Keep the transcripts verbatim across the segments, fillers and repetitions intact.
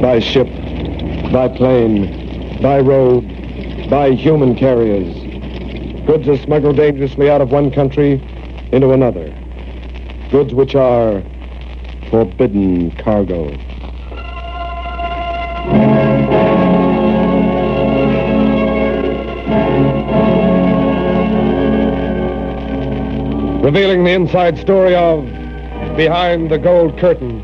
by ship, by plane, by road, by human carriers. Goods are smuggled dangerously out of one country into another. Goods which are forbidden cargo. Revealing the inside story of Behind the Gold Curtain.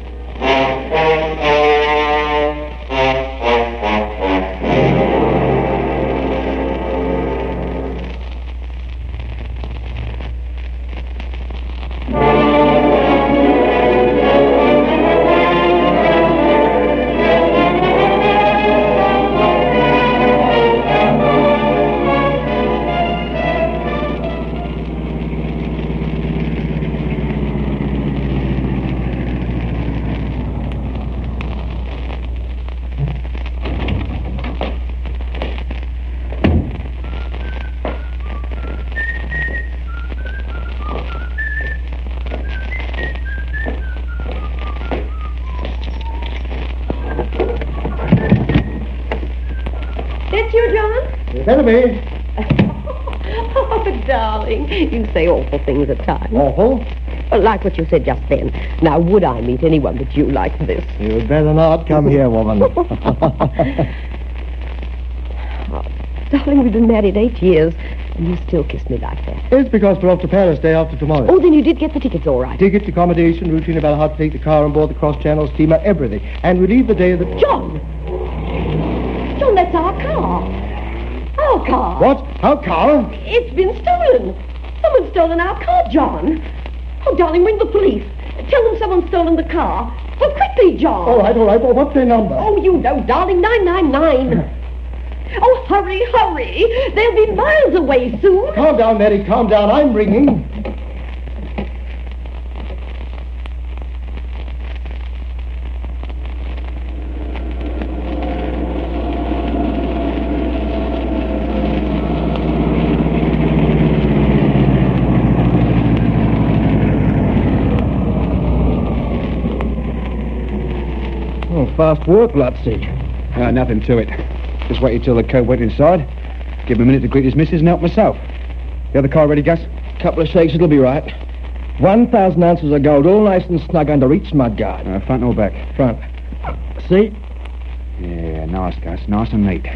Better be. Oh, darling, you say awful things at times. Awful? Well, like what you said just then. Now, would I meet anyone but you like this? You'd better not. Come here, woman. Oh, darling, we've been married eight years, and you still kiss me like that. It's because we're off to Paris day after tomorrow. Oh, then you did get the tickets all right. Tickets, accommodation, routine about how to take the car on board the cross-channel steamer, everything. And we leave the day of the... John! John, that's our car. Our car. What? Our car? It's been stolen. Someone's stolen our car, John. Oh, darling, ring the police. Tell them someone's stolen the car. Oh, quickly, John. All right, all right. Well, what's their number? Oh, you know, darling, nine nine nine. Oh, hurry, hurry. They'll be miles away soon. Calm down, Mary, calm down. I'm ringing. Fast work, Lutzy. Uh, nothing to it. Just waited till the cove went inside. Give him a minute to greet his missus and help myself. The other car ready, Gus? Couple of shakes, it'll be right. One thousand ounces of gold, all nice and snug under each mudguard. Uh, front or back? Front. See? Yeah, nice, Gus. Nice and neat.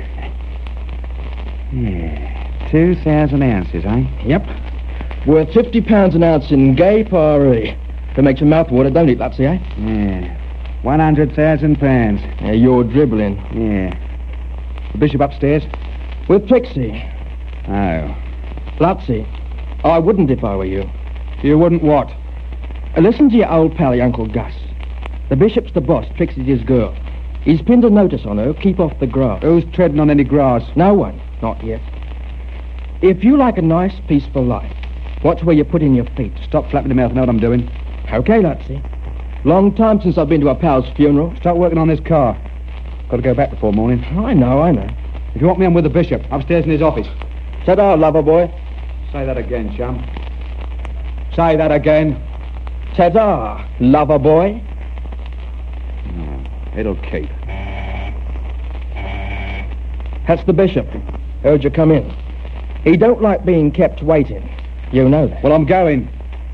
Yeah, two thousand ounces, eh? Yep. Worth fifty pounds an ounce in gay paree. That makes your mouth water, don't it, Lutzy, eh? Yeah. One hundred thousand pounds. Yeah, you're dribbling. Yeah. The bishop upstairs? With Trixie. Oh. Lutzy, I wouldn't if I were you. You wouldn't what? Uh, listen to your old pal, Uncle Gus. The bishop's the boss, Trixie's his girl. He's pinned a notice on her, keep off the grass. Who's treading on any grass? No one, not yet. If you like a nice, peaceful life, watch where you put in your feet. Stop flapping your mouth, know what I'm doing. Okay, Lutzy. Long time since I've been to a pal's funeral. Start working on this car. Got to go back before morning. I know, I know. If you want me, I'm with the bishop, upstairs in his office. Ta-da, lover boy. Say that again, chum. Say that again. Ta-da, lover boy. Oh, it'll keep. That's the bishop. Heard you come in. He don't like being kept waiting. You know that. Well, I'm going.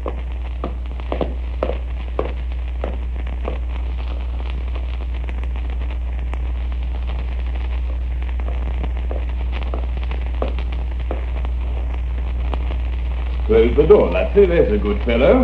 Close the door, Lutzy. There's a good fellow.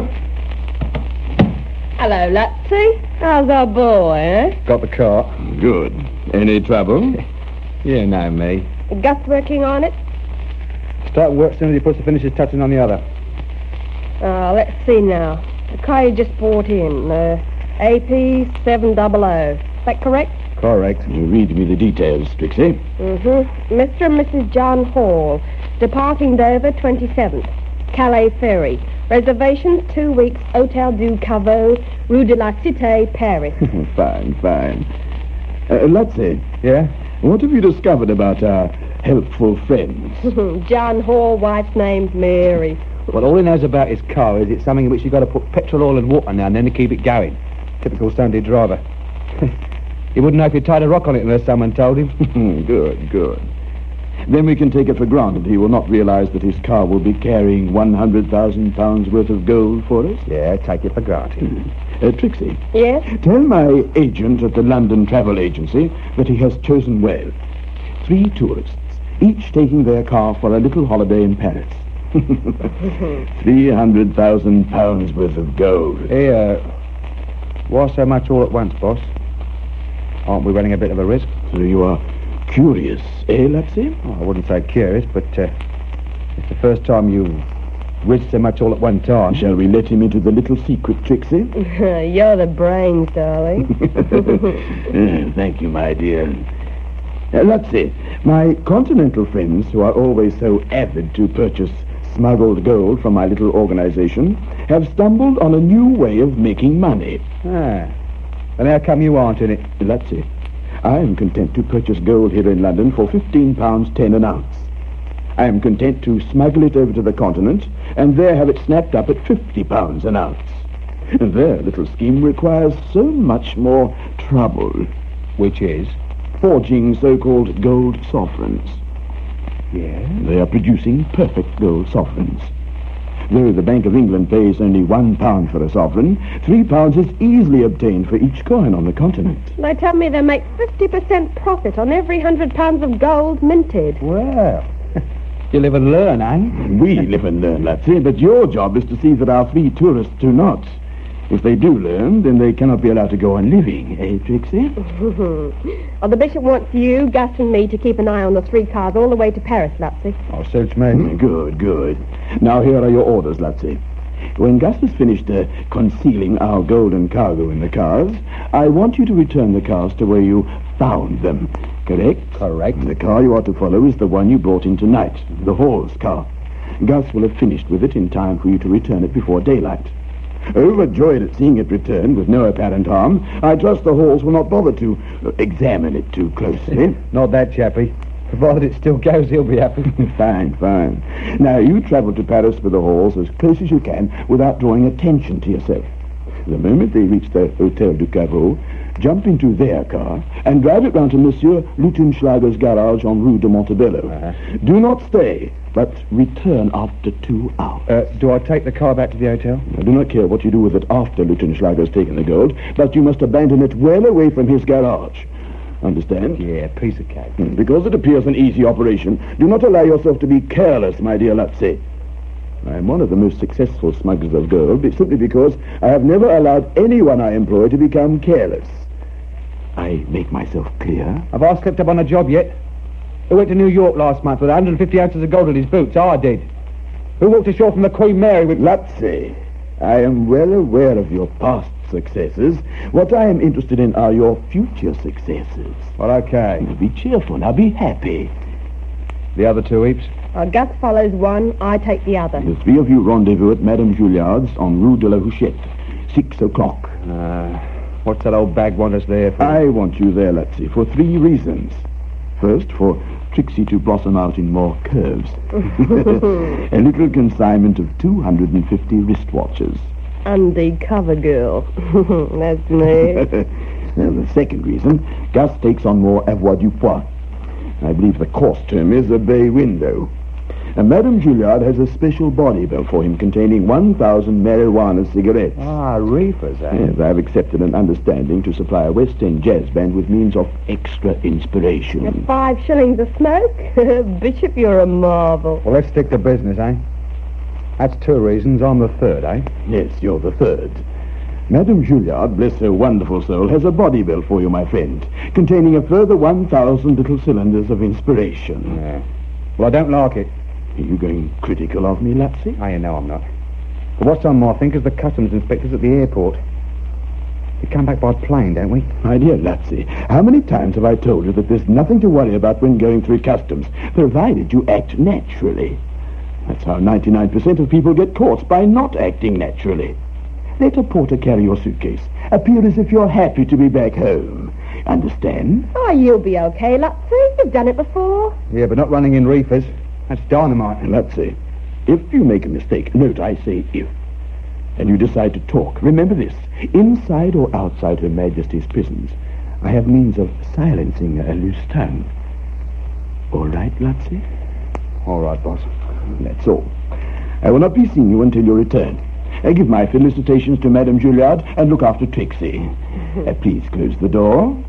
Hello, Lutzy. How's our boy, eh? Got the car. Good. Any trouble? Yeah, no, me. Gus working on it? Start work as soon as he puts the finishes touching on the other. Uh, let's see now. The car you just brought in, uh, A P seven double O. Is that correct? Correct. Read me the details, Trixie. Mm-hmm. Mister and Missus John Hall, departing Dover twenty-seventh. Calais Ferry. Reservations two weeks, Hotel du Caveau, Rue de la Cité, Paris. Fine, fine. Uh, Lutzy. Yeah? What have you discovered about our helpful friends? John Hall, wife's name's Mary. Well, all he knows about his car is it's something in which you've got to put petrol, oil and water now and then to keep it going. Typical Sunday driver. He wouldn't know if you tied a rock on it unless someone told him. Good, good. Then we can take it for granted he will not realize that his car will be carrying one hundred thousand pounds worth of gold for us. Yeah, take it for granted. Uh, Trixie, Yes? tell my agent at the London Travel Agency that he has chosen well. Three tourists, each taking their car for a little holiday in Paris. Three hundred thousand pounds worth of gold. Hey, uh, why so much all at once, boss? Aren't we running a bit of a risk? So you are curious, eh, Lapsy? Oh, I wouldn't say curious, but uh, it's the first time you've risked so much all at one time. Shall we let him into the little secret, Trixie? You're the brains, darling. Uh, thank you, my dear. Uh, Lapsy, my continental friends, who are always so avid to purchase smuggled gold from my little organization, have stumbled on a new way of making money. Ah. And how come you aren't in it? Lapsy, I am content to purchase gold here in London for fifteen pounds ten an ounce. I am content to smuggle it over to the continent and there have it snapped up at fifty pounds an ounce. And their little scheme requires so much more trouble. Which is? Forging so-called gold sovereigns. Yeah? They are producing perfect gold sovereigns. Though the Bank of England pays only one pound for a sovereign, three pounds is easily obtained for each coin on the continent. They tell me they make fifty percent profit on every hundred pounds of gold minted. Well, you live and learn, eh? We live and learn, Lapsy, but your job is to see that our three tourists do not. If they do learn, then they cannot be allowed to go on living, eh, Trixie? Oh, the Bishop wants you, Gus, and me to keep an eye on the three cars all the way to Paris, Lapsy. Oh, suits me. Mm, Good, good. Now here are your orders, Lapsy. When Gus has finished uh, concealing our golden cargo in the cars, I want you to return the cars to where you found them. Correct? Correct. The car you are to follow is the one you brought in tonight, the Hall's car. Gus will have finished with it in time for you to return it before daylight. Overjoyed at seeing it return with no apparent harm, I trust the Halls will not bother to uh, examine it too closely. Not that chappy. Provided it still goes, he'll be happy. Fine, fine. Now, you travel to Paris with the Halls as close as you can without drawing attention to yourself. The moment they reach the Hotel du Caveau, jump into their car and drive it round to Monsieur Lutenschlager's garage on Rue de Montebello. Uh-huh. Do not stay, but return after two hours. Uh, do I take the car back to the hotel? I do not care what you do with it after Lutenschlager has taken the gold, but you must abandon it well away from his garage. Understand? Yeah, piece of cake. Hmm, Because it appears an easy operation, do not allow yourself to be careless, my dear Lapsy. I am one of the most successful smugglers of gold be- simply because I have never allowed anyone I employ to become careless. I make myself clear? Have I slipped up on a job yet? Who went to New York last month with one hundred fifty ounces of gold in his boots? I did. Who walked ashore from the Queen Mary with... Lapsy, I am well aware of your past successes. What I am interested in are your future successes. Well, okay. Now be cheerful. Now be happy. The other two heaps? Uh, Gus follows one, I take the other. The three of you rendezvous at Madame Julliard's on Rue de la Huchette. Six o'clock. Uh, what's that old bag want us there for? I want you there, Lapsy, for three reasons. First, for Trixie to blossom out in more curves. A little consignment of two hundred fifty wristwatches. Undercover girl. That's me. Now, the second reason, Gus takes on more avoirdupois. I believe the course term is a bay window. And Madame Julliard has a special body belt for him containing one thousand marijuana cigarettes. Ah, reefers, eh? Yes, I've accepted an understanding to supply a West End jazz band with means of extra inspiration. Five shillings a smoke? Bishop, you're a marvel. Well, let's stick to business, eh? That's two reasons. I'm the third, eh? Yes, you're the third. Madame Julliard, bless her wonderful soul, has a body belt for you, my friend, containing a further one thousand little cylinders of inspiration. Yeah. Well, I don't like it. Are you going critical of me, Lapsy? Oh, you know I'm not. But what's on my think is the customs inspectors at the airport. We come back by plane, don't we? My dear Lapsy, how many times have I told you that there's nothing to worry about when going through customs, provided you act naturally? That's how ninety-nine percent of people get caught, by not acting naturally. Let a porter carry your suitcase. Appear as if you're happy to be back home. Understand? Oh, you'll be okay, Lutzy. You've done it before. Yeah, but not running in reefers. That's dynamite. Lapsy, if you make a mistake, note I say if, and you decide to talk, remember this. Inside or outside Her Majesty's prisons, I have means of silencing a loose tongue. All right, Lotzie? All right, boss. That's all. I will not be seeing you until your return. I give my felicitations to Madame Juilliard and look after Trixie. Uh, please close the door.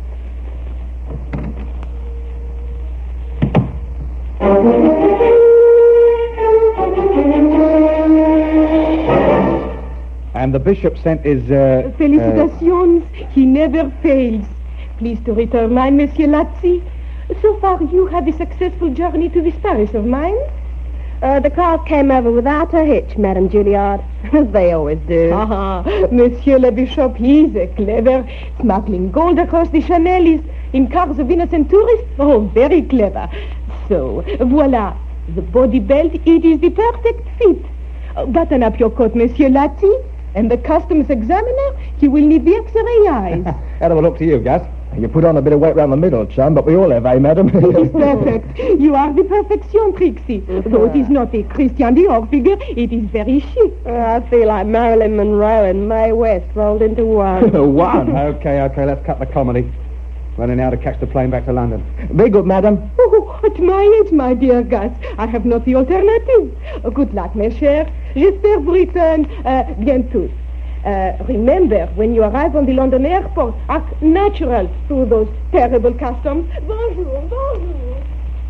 And the bishop sent his, uh... Felicitations. Uh, he never fails. Please to return mine, Monsieur Lazzi. So far, you had a successful journey to this Paris of mine? Uh, the cars came over without a hitch, Madame Juilliard. As they always do. Ah, Monsieur le Bishop, he's a clever. Smuggling gold across the Chanel in cars of innocent tourists. Oh, very clever. So, voila. The body belt, it is the perfect fit. Uh, button up your coat, Monsieur Lazzi. And the customs examiner, he will need the X-ray eyes. Have a look to you, Gus. You put on a bit of weight round the middle, chum, but we all have, eh, madam? It is perfect. You are the perfection, Trixie. Though it is not a Christian Dior figure, it is very chic. Uh, I feel like Marilyn Monroe and Mae West rolled into one. One? Okay, okay, let's cut the comedy. Running now to catch the plane back to London. Very good, madam. Oh, at my age, my dear Gus, I have not the alternative. Uh, good luck, mes chers. J'espère vous return uh, bientôt. Uh, remember, when you arrive on the London airport, act natural through those terrible customs. Bonjour, bonjour.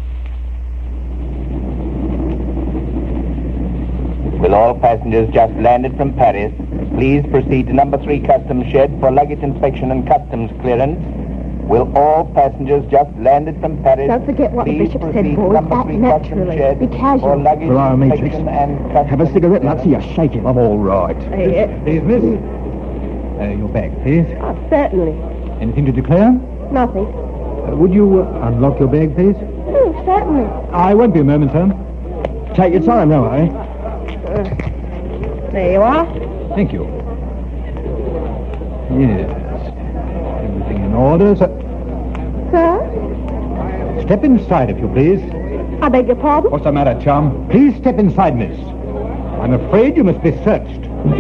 Will all passengers just landed from Paris please proceed to number three customs shed for luggage inspection and customs clearance? Will all passengers just landed from Paris Don't forget what the please bishop proceed said, to boys. number Act three customs naturally. shed Be casual. for luggage Blimey, Matrix. inspection and customs Have a cigarette, clearance? Lutzy. You're shaking. I'm all right. Uh, Please, miss. Uh, your bag, please. oh, certainly. Anything to declare? Nothing. Uh, would you uh, unlock your bag, please? Oh, certainly. I won't be a moment, sir. Take your time, now, eh? Uh, there you are. Thank you. Yes. Everything in order, sir. Sir? Step inside, if you please. I beg your pardon? What's the matter, chum? Please step inside, miss. I'm afraid you must be searched.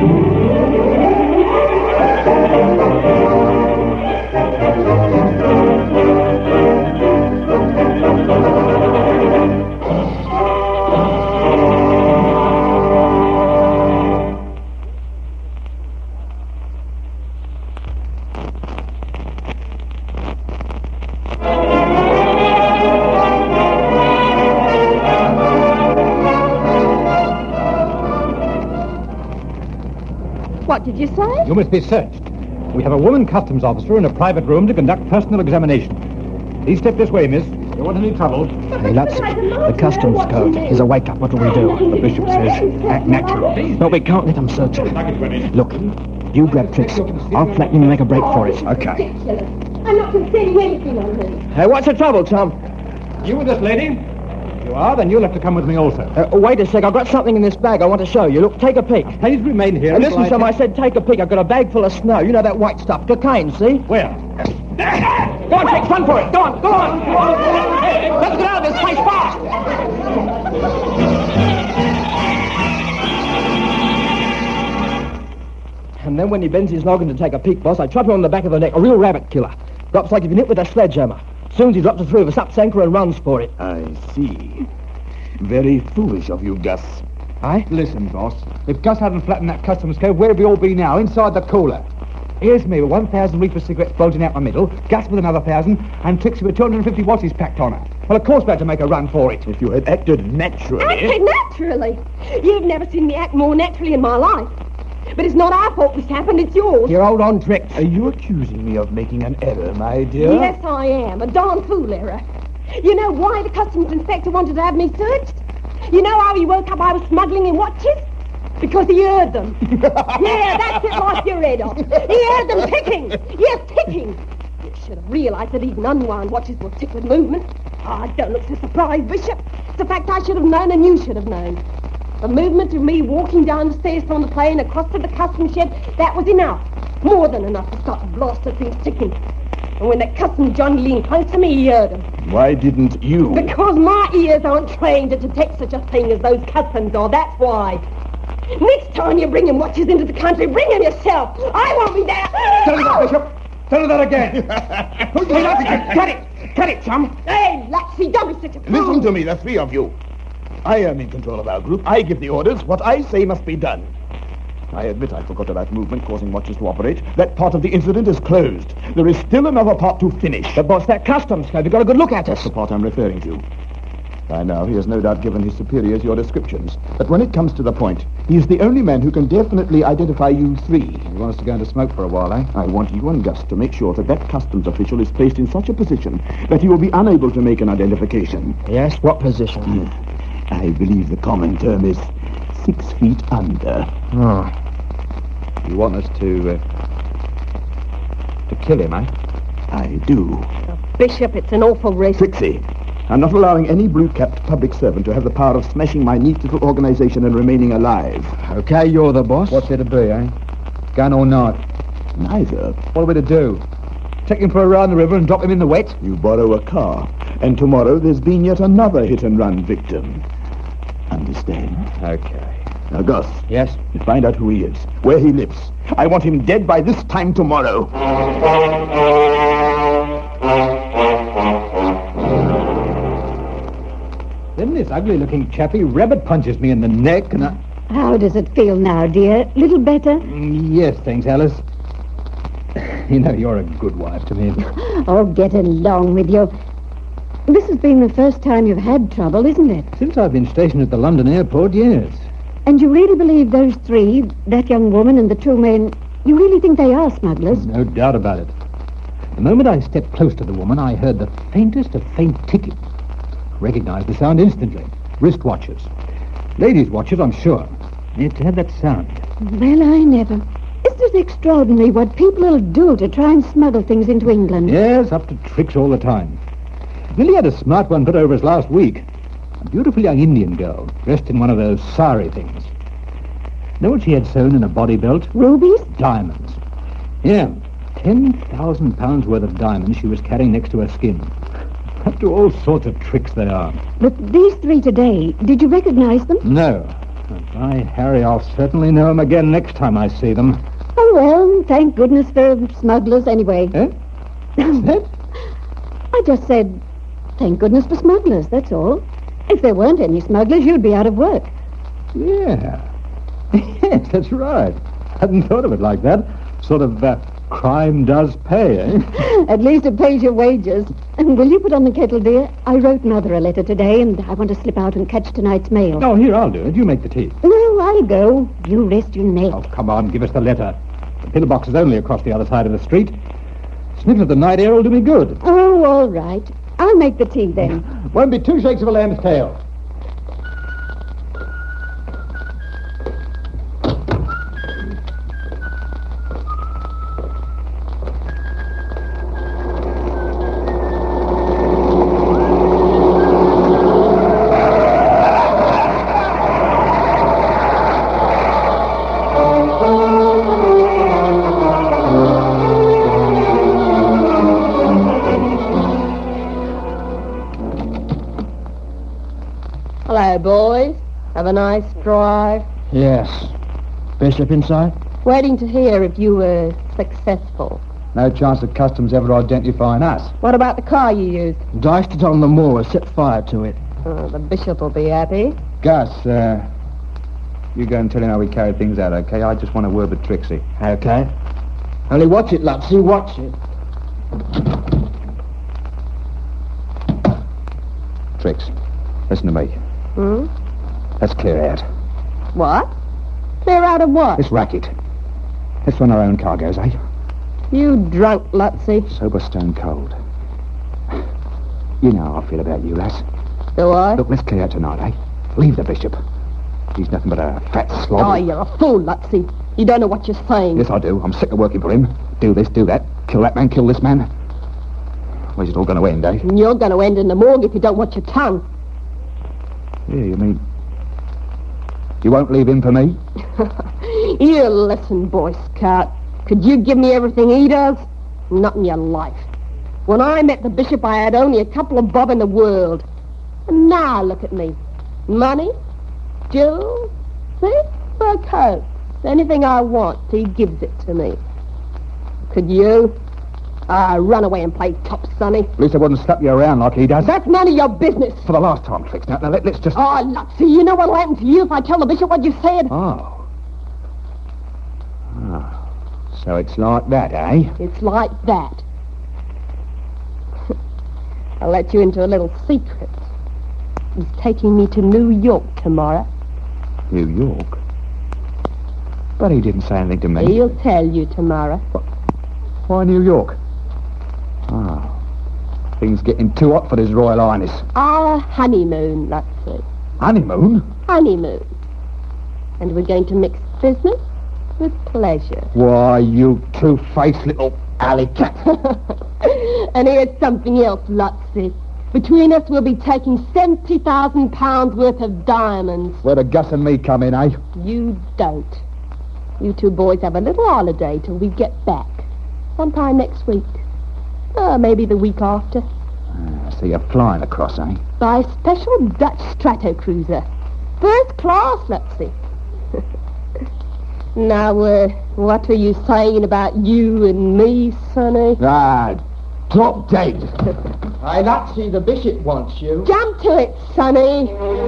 What did you say? You must be searched. We have a woman customs officer in a private room to conduct personal examination. Please step this way, miss. You want any trouble? Hey, Lutzy, the customs code is a wake-up. What do we do? The bishop says, act natural. No, we can't let them search it. Look, you grab Trixie. I'll flatten him and make a break for it. Okay. I'm not concealing anything on her. Hey, what's the trouble, chum? You with this lady? You are? Then you'll have to come with me also. Uh, wait a sec. I've got something in this bag I want to show you. Look, take a peek. Please remain here. Hey, listen, until Sam, I I said take a peek. I've got a bag full of snow. You know that white stuff. Cocaine, see? Where? Go on, Trix, run for it. Go on, go on. Hey, let's get out of this place fast. And then when he bends his noggin to take a peek, boss, I trap him on the back of the neck. A real rabbit killer. Drops like he's been hit with a sledgehammer. Soon as he drops the three of us, ups anchor and runs for it. I see. Very foolish of you, Gus. Aye? Listen, boss. If Gus hadn't flattened that customs code, where'd we all be now? Inside the cooler. Here's me with one thousand reefer cigarettes bulging out my middle, Gus with another thousand, and Trixie with two hundred fifty watches packed on her. Well, of course we had to make a run for it. If you had acted naturally... Acted naturally? You've never seen me act more naturally in my life. But it's not our fault this happened, it's yours. Here, hold on, Trix. Are you accusing me of making an error, my dear? Yes, I am. A darn fool error. You know why the customs inspector wanted to have me searched? You know how he woke up I was smuggling in watches? Because he heard them. Yeah, that's it, like your head off. He heard them ticking. Yes, ticking. You should have realized that even unwound watches will tick with movement. Oh, don't look so surprised, Bishop. It's a fact I should have known and you should have known. The movement of me walking down the stairs from the plane across to the customs shed, that was enough. More than enough to start the blaster things ticking. And when that customs Johnny leaned close to me, he heard them. Why didn't you? Because my ears aren't trained to detect such a thing as those customs are, that's why. Next time you're bringing watches into the country, bring them yourself. I won't be there. Tell me that, Bishop. Tell her that again. Hey, Latsy, cut it. Cut it, chum. Hey, Latsy, don't be such a fool. Listen to me, the three of you. I am in control of our group. I give the orders. What I say must be done. I admit I forgot about movement causing watches to operate. That part of the incident is closed. There is still another part to finish. But, boss, that customs code, you've got a good look at us. That's the part I'm referring to. By now, he has no doubt given his superiors your descriptions. But when it comes to the point, he is the only man who can definitely identify you three. You want us to go into smoke for a while, eh? I want you and Gus to make sure that that customs official is placed in such a position that he will be unable to make an identification. Yes, what position? I believe the common term is six feet under. Oh. You want us to, uh, to kill him, eh? I do. Bishop, it's an awful risk. Trixie, I'm not allowing any blue-capped public servant to have the power of smashing my neat little organization and remaining alive. Okay, you're the boss. What's it to be, eh? Gun or knife? Neither. What are we to do? Take him for a ride in the river and drop him in the wet? You borrow a car, and tomorrow there's been yet another hit-and-run victim. Understand? Okay. Now, Gus. Yes? You find out who he is, where he lives. I want him dead by this time tomorrow. Then this ugly-looking chappie rabbit punches me in the neck, and I... How does it feel now, dear? Little better? Yes, thanks, Alice. You know, you're a good wife to me. Oh, get along with you. This has been the first time you've had trouble, isn't it? Since I've been stationed at the London airport, yes. And you really believe those three, that young woman and the two men, you really think they are smugglers? No doubt about it. The moment I stepped close to the woman, I heard the faintest of faint ticking. Recognized the sound instantly. Wristwatches. Ladies' watches, I'm sure. It had that sound. Well, I never. Isn't it extraordinary what people will do to try and smuggle things into England? Yes, up to tricks all the time. Nearly had a smart one put over us last week. A beautiful young Indian girl, dressed in one of those sari things. Know what she had sewn in a body belt? Rubies? Diamonds. Yeah, ten thousand pounds worth of diamonds she was carrying next to her skin. Up to all sorts of tricks they are. But these three today, did you recognize them? No. By Harry, I'll certainly know them again next time I see them. Oh, well, thank goodness for smugglers anyway. Eh? What's that? I just said, thank goodness for smugglers, that's all. If there weren't any smugglers, you'd be out of work. Yeah. Yes, that's right. Hadn't thought of it like that. Sort of uh, crime does pay, eh? At least it pays your wages. And will you put on the kettle, dear? I wrote Mother a letter today, and I want to slip out and catch tonight's mail. Oh, here, I'll do it. You make the tea. No, I'll go. You rest your neck. Oh, come on, give us the letter. The pillbox is only across the other side of the street. Sniff of the night air will do me good. Oh, all right. I'll make the tea then. Won't be two shakes of a lamb's tail. Hello, boys. Have a nice drive. Yes. Bishop inside? Waiting to hear if you were successful. No chance of customs ever identifying us. What about the car you used? Diced it on the moor, set fire to it. Oh, the bishop will be happy. Gus, uh, you go and tell him how we carried things out, okay? I just want a word with Trixie. Okay. Only watch it, Lutsy, watch it. Trix, listen to me. Hmm? Let's clear out. What? Clear out of what? This racket. Let's run our own cargoes, eh? You drunk, Lutsy. Sober, stone cold. You know how I feel about you, lass. Do I? Look, let's clear out tonight, eh? Leave the bishop. He's nothing but a fat slob. Oh, you're a fool, Lutsy. You don't know what you're saying. Yes, I do. I'm sick of working for him. Do this, do that. Kill that man, kill this man. Where's it all going to end, eh? And you're going to end in the morgue if you don't watch your tongue. Yeah, you mean... You won't leave him for me? You listen, Boy Scout. Could you give me everything he does? Not in your life. When I met the bishop, I had only a couple of bob in the world. And now look at me. Money, jewels, see? Fur coats. Anything I want, he gives it to me. Could you? Ah, run away and play top, Sonny. At least I wouldn't slap you around like he does. That's none of your business. For the last time, Trix. Now, now let, let's just... Oh, Lutsy, you know what'll happen to you if I tell the bishop what you said? Oh. Oh. So it's like that, eh? It's like that. I'll let you into a little secret. He's taking me to New York tomorrow. New York? But he didn't say anything to me. He'll tell you tomorrow. Why New York? Oh. Things getting too hot for His Royal Highness. Our honeymoon, Lutsy. Honeymoon? Honeymoon. And we're going to mix business with pleasure. Why, you two-faced little alley cat. And here's something else, Lutsy. Between us, we'll be taking seventy thousand pounds worth of diamonds. Where do Gus and me come in, eh? You don't. You two boys have a little holiday till we get back. Sometime next week. Uh, maybe the week after. Uh, so you're flying across, eh? By a special Dutch Stratocruiser. First class, Lutsy. Now, uh, what were you saying about you and me, Sonny? Ah, drop dead. Hey, Lutsy, the bishop wants you. Jump to it, Sonny.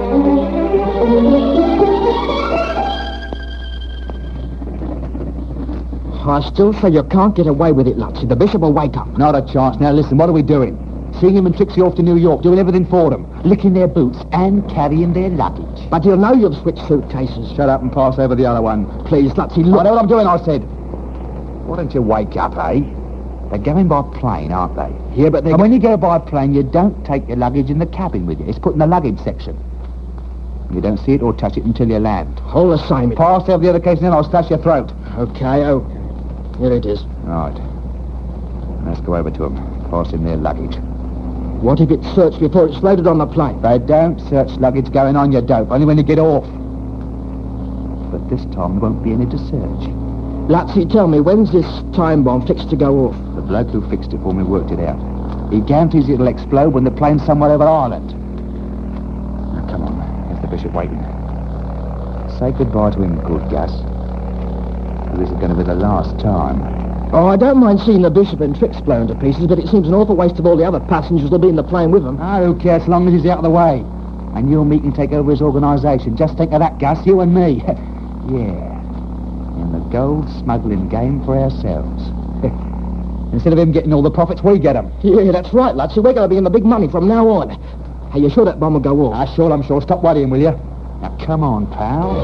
I still say you can't get away with it, Lutsy. The bishop will wake up. Not a chance. Now, listen, what are we doing? Seeing him and Trixie off to New York, doing everything for them. Licking their boots and carrying their luggage. But he'll know you've switched suitcases. Shut up and pass over the other one. Please, Lutsy, I look. know what I'm doing, I said. Why don't you wake up, eh? They're going by plane, aren't they? Yeah, but they... And when you go by plane, you don't take your luggage in the cabin with you. It's put in the luggage section. You don't see it or touch it until you land. All the same. It... Pass over the other case and then I'll slash your throat. Okay, okay. Here it is. Right. Let's go over to them. Pass in their luggage. What if it's searched before it's loaded on the plane? They don't search luggage going on, you dope. Only when you get off. But this time there won't be any to search. Lutsy, tell me, when's this time bomb fixed to go off? The bloke who fixed it for me worked it out. He guarantees it'll explode when the plane's somewhere over Ireland. Now, come on. Here's the bishop waiting. Say goodbye to him, good Gus. This is going to be the last time. Oh, I don't mind seeing the bishop and Trix blown to pieces, but it seems an awful waste of all the other passengers that'll be in the plane with him. Ah, who cares, as long as he's out of the way. And you and me can take over his organisation. Just think of that, Gus, you and me. Yeah. In the gold smuggling game for ourselves. Instead of him getting all the profits, we get them. Yeah, that's right, Lutsy. We're going to be in the big money from now on. Are you sure that bomb will go off? Ah, sure, I'm sure. Stop worrying, will you? Now, come on, pal.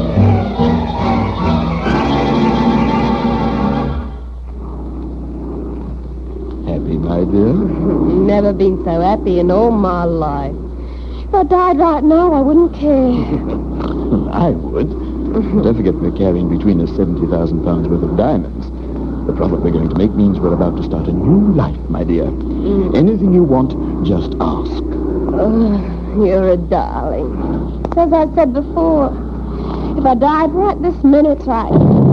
Happy, my dear? Never been so happy in all my life. If I died right now, I wouldn't care. I would. Don't forget we're carrying between us seventy thousand pounds worth of diamonds. The profit we're going to make means we're about to start a new life, my dear. Mm. Anything you want, just ask. Oh, you're a darling. As I said before, if I died right this minute, I...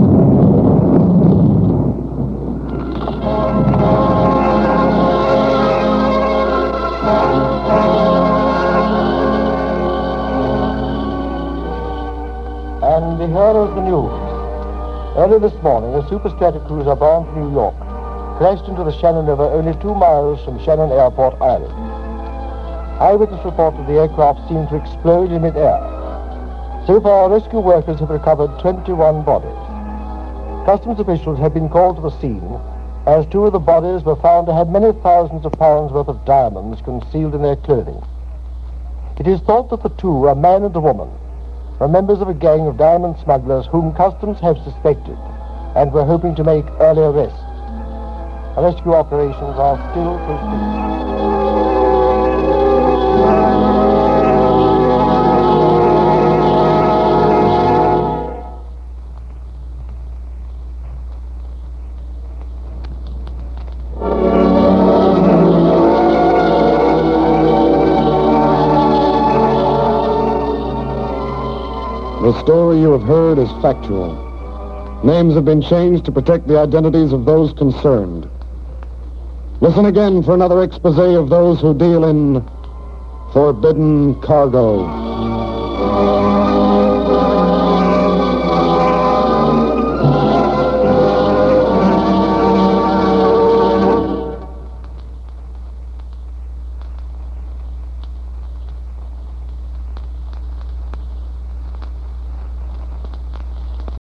And here is the news. Early this morning, a super Stratocruiser bound for New York crashed into the Shannon River only two miles from Shannon Airport, Ireland. Eyewitness report that the aircraft seemed to explode in mid-air. So far, rescue workers have recovered twenty-one bodies. Customs officials have been called to the scene as two of the bodies were found to have many thousands of pounds worth of diamonds concealed in their clothing. It is thought that the two, a man and a woman, were members of a gang of diamond smugglers whom customs have suspected and were hoping to make early arrests. Rescue operations are still proceeding. The story you have heard is factual. Names have been changed to protect the identities of those concerned. Listen again for another expose of those who deal in forbidden cargo.